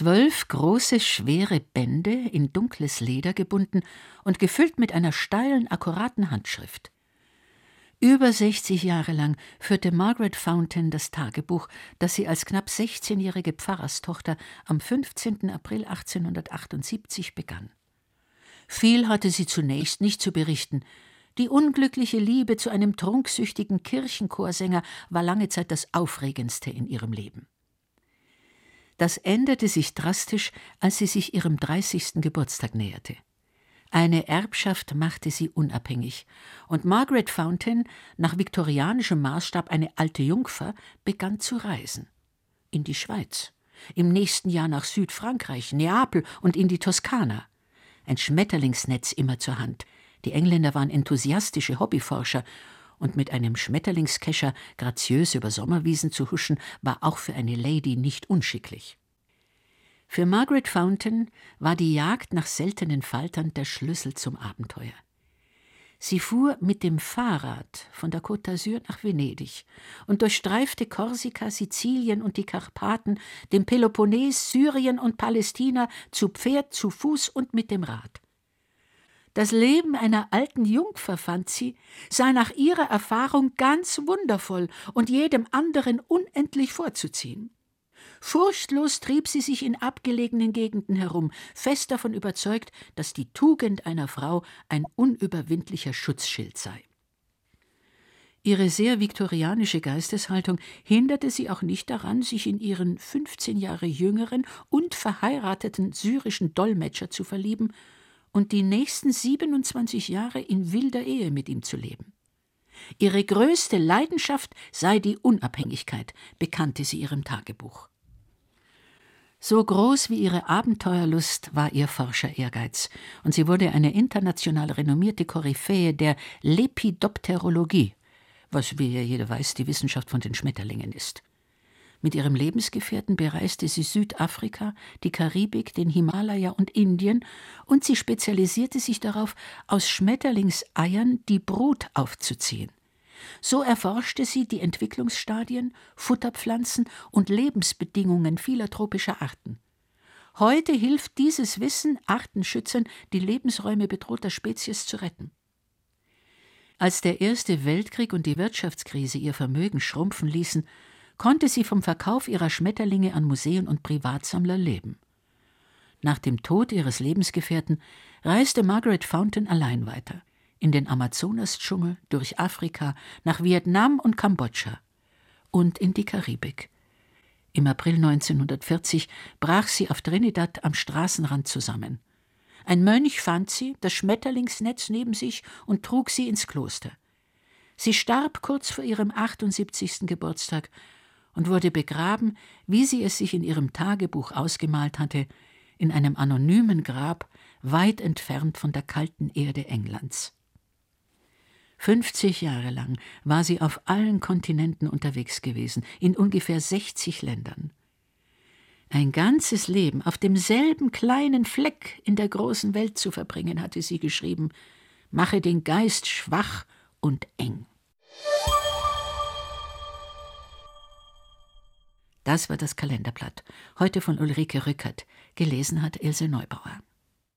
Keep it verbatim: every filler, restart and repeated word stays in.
Zwölf große, schwere Bände in dunkles Leder gebunden und gefüllt mit einer steilen, akkuraten Handschrift. Über sechzig Jahre lang führte Margaret Fountain das Tagebuch, das sie als knapp sechzehnjährige Pfarrerstochter am fünfzehnten April achtzehnhundertachtundsiebzig begann. Viel hatte sie zunächst nicht zu berichten. Die unglückliche Liebe zu einem trunksüchtigen Kirchenchorsänger war lange Zeit das Aufregendste in ihrem Leben. Das änderte sich drastisch, als sie sich ihrem dreißigsten Geburtstag näherte. Eine Erbschaft machte sie unabhängig, und Margaret Fountain, nach viktorianischem Maßstab eine alte Jungfer, begann zu reisen. In die Schweiz, im nächsten Jahr nach Südfrankreich, Neapel und in die Toskana. Ein Schmetterlingsnetz immer zur Hand. Die Engländer waren enthusiastische Hobbyforscher, und mit einem Schmetterlingskescher graziös über Sommerwiesen zu huschen, war auch für eine Lady nicht unschicklich. Für Margaret Fountain war die Jagd nach seltenen Faltern der Schlüssel zum Abenteuer. Sie fuhr mit dem Fahrrad von der Côte d'Azur nach Venedig und durchstreifte Korsika, Sizilien und die Karpaten, den Peloponnes, Syrien und Palästina zu Pferd, zu Fuß und mit dem Rad. Das Leben einer alten Jungfer, fand sie, sei nach ihrer Erfahrung ganz wundervoll und jedem anderen unendlich vorzuziehen. Furchtlos trieb sie sich in abgelegenen Gegenden herum, fest davon überzeugt, dass die Tugend einer Frau ein unüberwindlicher Schutzschild sei. Ihre sehr viktorianische Geisteshaltung hinderte sie auch nicht daran, sich in ihren fünfzehn Jahre jüngeren und verheirateten syrischen Dolmetscher zu verlieben und die nächsten siebenundzwanzig Jahre in wilder Ehe mit ihm zu leben. Ihre größte Leidenschaft sei die Unabhängigkeit, bekannte sie ihrem Tagebuch. So groß wie ihre Abenteuerlust war ihr Forscher-Ehrgeiz, und sie wurde eine international renommierte Koryphäe der Lepidopterologie, was, wie ja jeder weiß, die Wissenschaft von den Schmetterlingen ist. Mit ihrem Lebensgefährten bereiste sie Südafrika, die Karibik, den Himalaya und Indien, und sie spezialisierte sich darauf, aus Schmetterlingseiern die Brut aufzuziehen. So erforschte sie die Entwicklungsstadien, Futterpflanzen und Lebensbedingungen vieler tropischer Arten. Heute hilft dieses Wissen Artenschützern, die Lebensräume bedrohter Spezies zu retten. Als der Erste Weltkrieg und die Wirtschaftskrise ihr Vermögen schrumpfen ließen, konnte sie vom Verkauf ihrer Schmetterlinge an Museen und Privatsammler leben. Nach dem Tod ihres Lebensgefährten reiste Margaret Fountain allein weiter. In den Amazonas-Dschungel, durch Afrika, nach Vietnam und Kambodscha und in die Karibik. Im April neunzehnhundertvierzig brach sie auf Trinidad am Straßenrand zusammen. Ein Mönch fand sie, das Schmetterlingsnetz neben sich, und trug sie ins Kloster. Sie starb kurz vor ihrem achtundsiebzigsten Geburtstag und wurde begraben, wie sie es sich in ihrem Tagebuch ausgemalt hatte, in einem anonymen Grab, weit entfernt von der kalten Erde Englands. fünfzig Jahre lang war sie auf allen Kontinenten unterwegs gewesen, in ungefähr sechzig Ländern. Ein ganzes Leben auf demselben kleinen Fleck in der großen Welt zu verbringen, hatte sie geschrieben, mache den Geist schwach und eng. Das war das Kalenderblatt, heute von Ulrike Rückert, gelesen hat Ilse Neubauer.